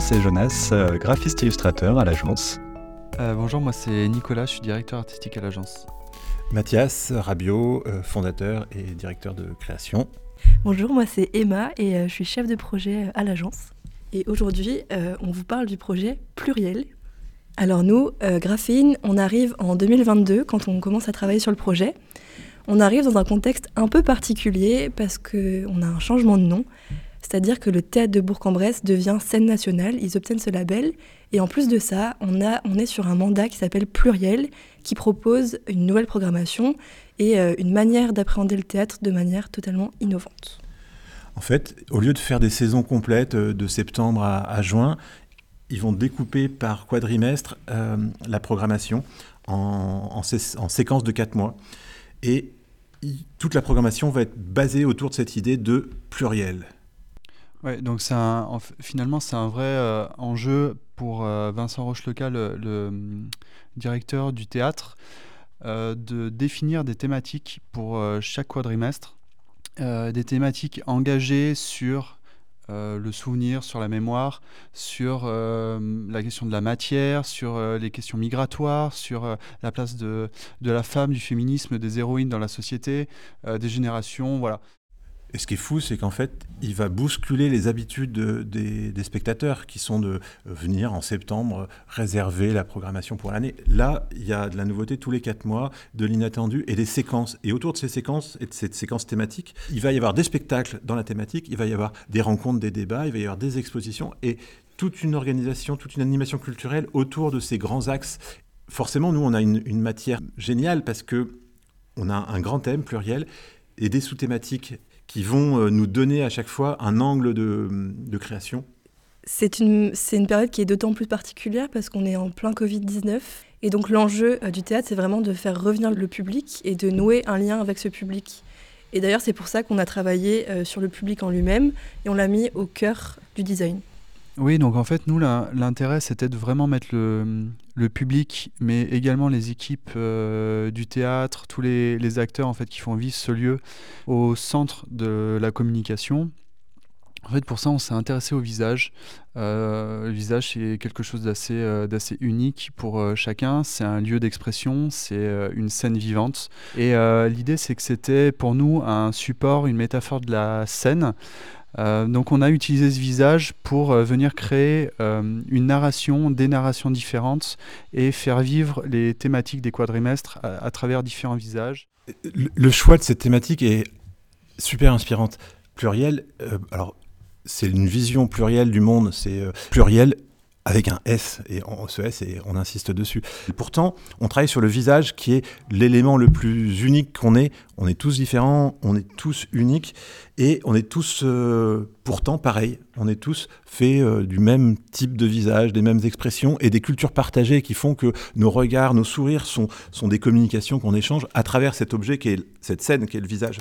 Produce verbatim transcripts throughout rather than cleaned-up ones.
c'est Jonas, euh, graphiste illustrateur à l'agence. Euh, bonjour, moi c'est Nicolas, je suis directeur artistique à l'agence. Mathias Rabiot, euh, fondateur et directeur de création. Bonjour, moi c'est Emma et euh, je suis chef de projet à l'agence. Et aujourd'hui, euh, on vous parle du projet Pluriel. Alors nous, euh, Graphine, on arrive en deux mille vingt-deux quand on commence à travailler sur le projet. On arrive dans un contexte un peu particulier parce qu'on a un changement de nom. C'est-à-dire que le Théâtre de Bourg-en-Bresse devient scène nationale, ils obtiennent ce label. Et en plus de ça, on, a, on est sur un mandat qui s'appelle Pluriel, qui propose une nouvelle programmation et euh, une manière d'appréhender le théâtre de manière totalement innovante. En fait, au lieu de faire des saisons complètes de septembre à, à juin, ils vont découper par quadrimestre euh, la programmation en, en, sé- en séquence de quatre mois. Et y, toute la programmation va être basée autour de cette idée de pluriel. Ouais, donc c'est un, en, finalement, c'est un vrai euh, enjeu pour euh, Vincent Rocheleca, le, le um, directeur du théâtre, euh, de définir des thématiques pour euh, chaque quadrimestre, euh, des thématiques engagées sur euh, le souvenir, sur la mémoire, sur euh, la question de la matière, sur euh, les questions migratoires, sur euh, la place de, de la femme, du féminisme, des héroïnes dans la société, euh, des générations, voilà. Et ce qui est fou, c'est qu'en fait, il va bousculer les habitudes de, des, des spectateurs qui sont de venir en septembre réserver la programmation pour l'année. Là, il y a de la nouveauté tous les quatre mois, de l'inattendu et des séquences. Et autour de ces séquences et de cette séquence thématique, il va y avoir des spectacles dans la thématique, il va y avoir des rencontres, des débats, il va y avoir des expositions et toute une organisation, toute une animation culturelle autour de ces grands axes. Forcément, nous, on a une, une matière géniale parce qu'on a un grand thème pluriel et des sous-thématiques qui vont nous donner à chaque fois un angle de, de création. C'est une, c'est une période qui est d'autant plus particulière parce qu'on est en plein covid dix-neuf. Et donc l'enjeu du théâtre, c'est vraiment de faire revenir le public et de nouer un lien avec ce public. Et d'ailleurs, c'est pour ça qu'on a travaillé sur le public en lui-même et on l'a mis au cœur du design. Oui, donc en fait, nous, l'intérêt, c'était de vraiment mettre le, le public, mais également les équipes euh, du théâtre, tous les, les acteurs en fait, qui font vivre ce lieu au centre de la communication. En fait, pour ça, on s'est intéressé au visage. Euh, le visage, c'est quelque chose d'assez, euh, d'assez unique pour euh, chacun. C'est un lieu d'expression, c'est euh, une scène vivante. Et euh, l'idée, c'est que c'était pour nous un support, une métaphore de la scène. Euh, donc on a utilisé ce visage pour euh, venir créer euh, une narration, des narrations différentes et faire vivre les thématiques des quadrimestres à, à travers différents visages. Le, le choix de cette thématique est super inspirante. Pluriel, euh, alors c'est une vision plurielle du monde, c'est euh, pluriel avec un S, et on, ce S, et on insiste dessus. Et pourtant, on travaille sur le visage qui est l'élément le plus unique qu'on ait. On est tous différents, on est tous uniques, et on est tous euh, pourtant pareils. On est tous faits euh, du même type de visage, des mêmes expressions, et des cultures partagées qui font que nos regards, nos sourires sont, sont des communications qu'on échange à travers cet objet, qui est, cette scène qui est le visage.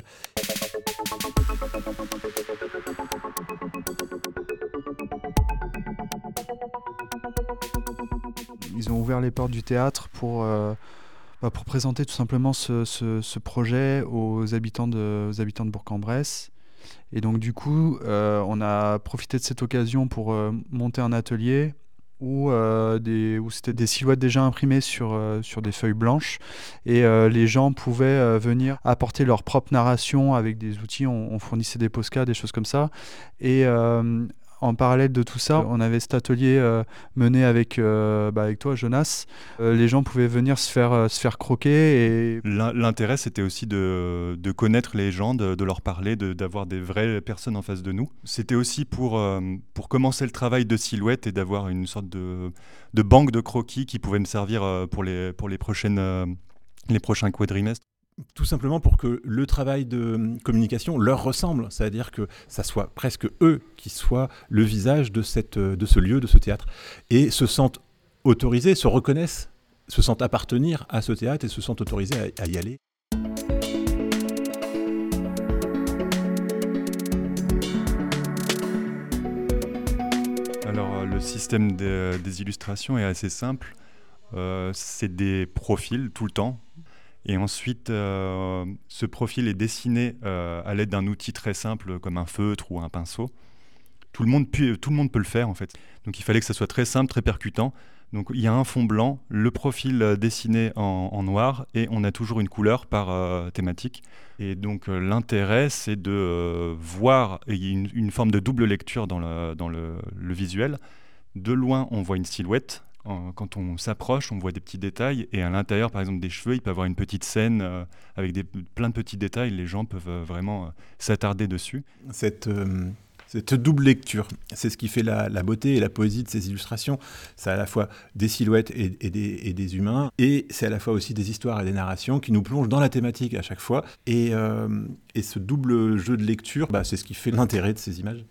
Ils ont ouvert les portes du théâtre pour, euh, bah pour présenter tout simplement ce, ce, ce projet aux habitants de, aux habitants de Bourg-en-Bresse. Et donc du coup, euh, on a profité de cette occasion pour euh, monter un atelier où, euh, des, où c'était des silhouettes déjà imprimées sur, euh, sur des feuilles blanches. Et euh, les gens pouvaient euh, venir apporter leur propre narration avec des outils. On, on fournissait des postcards, des choses comme ça. Et euh, en parallèle de tout ça, on avait cet atelier euh, mené avec, euh, bah avec toi, Jonas. Euh, les gens pouvaient venir se faire, euh, se faire croquer. Et... L'intérêt, c'était aussi de, de connaître les gens, de, de leur parler, de, d'avoir des vraies personnes en face de nous. C'était aussi pour, euh, pour commencer le travail de silhouette et d'avoir une sorte de, de banque de croquis qui pouvait me servir euh, pour, les, pour les, prochaines, euh, les prochains quadrimestres. Tout simplement pour que le travail de communication leur ressemble, c'est-à-dire que ça soit presque eux qui soient le visage de, cette, de ce lieu, de ce théâtre, et se sentent autorisés, se reconnaissent, se sentent appartenir à ce théâtre et se sentent autorisés à, à y aller. Alors le système des, des illustrations est assez simple, euh, c'est des profils tout le temps. Et ensuite, euh, ce profil est dessiné euh, à l'aide d'un outil très simple comme un feutre ou un pinceau. tout le monde, pu, tout le monde peut le faire en fait. Donc il fallait que ça soit très simple, très percutant. Donc il y a un fond blanc, le profil euh, dessiné en, en noir, et on a toujours une couleur par euh, thématique. Et donc euh, l'intérêt, c'est de euh, voir, et il y a une, une forme de double lecture dans le, dans le, le visuel. De loin, on voit une silhouette. En, quand on s'approche, on voit des petits détails. Et à l'intérieur, par exemple, des cheveux, il peut y avoir une petite scène euh, avec des, plein de petits détails. Les gens peuvent euh, vraiment euh, s'attarder dessus. Cette... Euh... Cette double lecture, c'est ce qui fait la, la beauté et la poésie de ces illustrations. C'est à la fois des silhouettes et, et, des, et des humains, et c'est à la fois aussi des histoires et des narrations qui nous plongent dans la thématique à chaque fois. Et, euh, et ce double jeu de lecture, bah, c'est ce qui fait l'intérêt de ces images.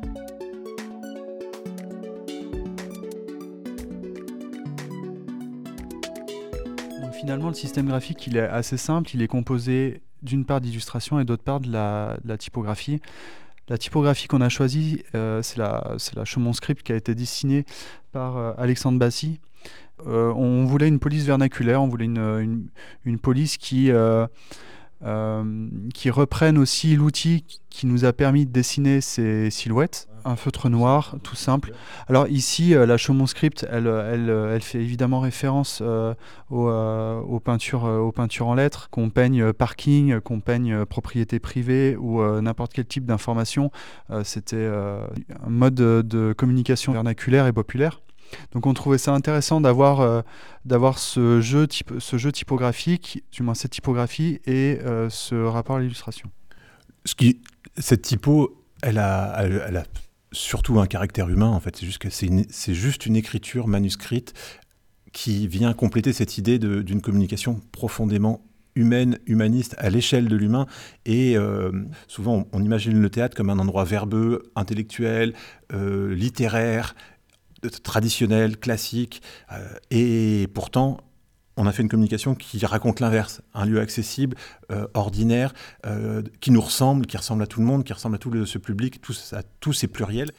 Donc finalement, le système graphique, il est assez simple. Il est composé d'une part d'illustrations et d'autre part de la, de la typographie. La typographie qu'on a choisie, euh, c'est la, c'est la Chaumont Script qui a été dessinée par euh, Alexandre Bassi. Euh, on voulait une police vernaculaire, on voulait une, une, une police qui, euh, euh, qui reprenne aussi l'outil qui nous a permis de dessiner ces silhouettes. Un feutre noir, tout simple. Alors ici, euh, la Chaumont Script, elle, elle, elle fait évidemment référence euh, aux, euh, aux, peintures, euh, aux peintures en lettres, qu'on peigne euh, parking, qu'on peigne euh, propriété privée ou euh, n'importe quel type d'information. Euh, c'était euh, un mode de, de communication vernaculaire et populaire. Donc on trouvait ça intéressant d'avoir, euh, d'avoir ce, jeu type, ce jeu typographique, du moins cette typographie et euh, ce rapport à l'illustration. Ce qui, cette typo, elle a... Elle, elle a... surtout un caractère humain, en fait. C'est juste que c'est, une, c'est juste une écriture manuscrite qui vient compléter cette idée de, d'une communication profondément humaine, humaniste, à l'échelle de l'humain. Et euh, souvent, on, on imagine le théâtre comme un endroit verbeux, intellectuel, euh, littéraire, traditionnel, classique. Euh, et pourtant, on a fait une communication qui raconte l'inverse, un lieu accessible, euh, ordinaire, euh, qui nous ressemble, qui ressemble à tout le monde, qui ressemble à tout le, ce public, tous, à tous ces pluriels.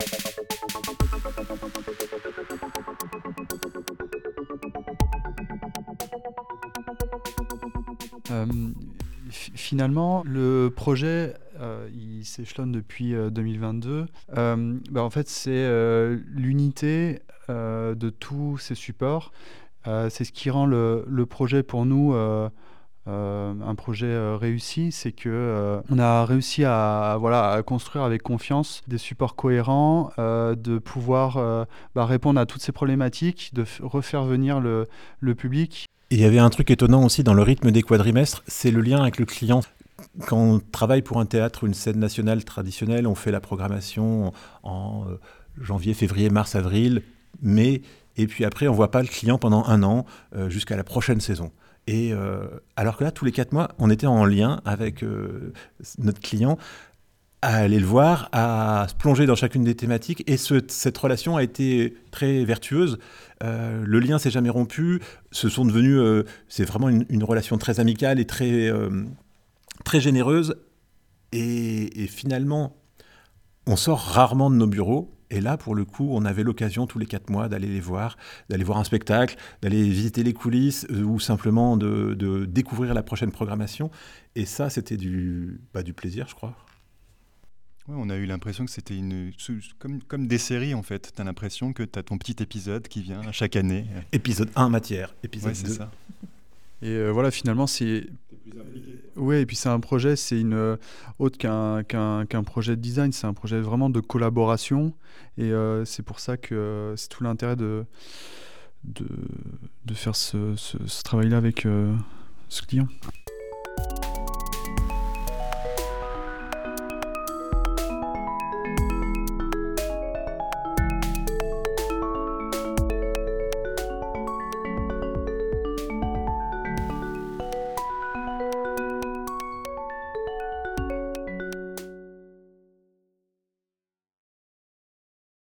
Euh, f- finalement, le projet, euh, il s'échelonne depuis euh, deux mille vingt-deux. Euh, bah, en fait, c'est euh, l'unité euh, de tous ces supports. Euh, c'est ce qui rend le, le projet pour nous euh, euh, un projet euh, réussi, c'est que euh, on a réussi à, voilà, à construire avec confiance des supports cohérents, euh, de pouvoir euh, bah, répondre à toutes ces problématiques, de f- refaire venir le, le public. Et il y avait un truc étonnant aussi dans le rythme des quadrimestres, c'est le lien avec le client. Quand on travaille pour un théâtre, une scène nationale traditionnelle, on fait la programmation en euh, janvier, février, mars, avril, mai. Et puis après, on ne voit pas le client pendant un an, euh, jusqu'à la prochaine saison. Et euh, alors que là, tous les quatre mois, on était en lien avec euh, notre client, à aller le voir, à se plonger dans chacune des thématiques. Et ce, cette relation a été très vertueuse. Euh, le lien ne s'est jamais rompu. Ce sont devenus, euh, c'est vraiment une, une relation très amicale et très, euh, très généreuse. Et, et finalement, on sort rarement de nos bureaux. Et là, pour le coup, on avait l'occasion tous les quatre mois d'aller les voir, d'aller voir un spectacle, d'aller visiter les coulisses euh, ou simplement de, de découvrir la prochaine programmation. Et ça, c'était du, bah, du plaisir, je crois. Ouais, on a eu l'impression que c'était une, comme, comme des séries, en fait. Tu as l'impression que tu as ton petit épisode qui vient chaque année. Épisode un, matière. Épisode ouais, c'est deux. Ça. Et euh, voilà, finalement, c'est... Oui, et puis c'est un projet, c'est une euh, autre qu'un, qu'un, qu'un projet de design, c'est un projet vraiment de collaboration. Et euh, c'est pour ça que euh, c'est tout l'intérêt de, de, de faire ce, ce, ce travail-là avec euh, ce client.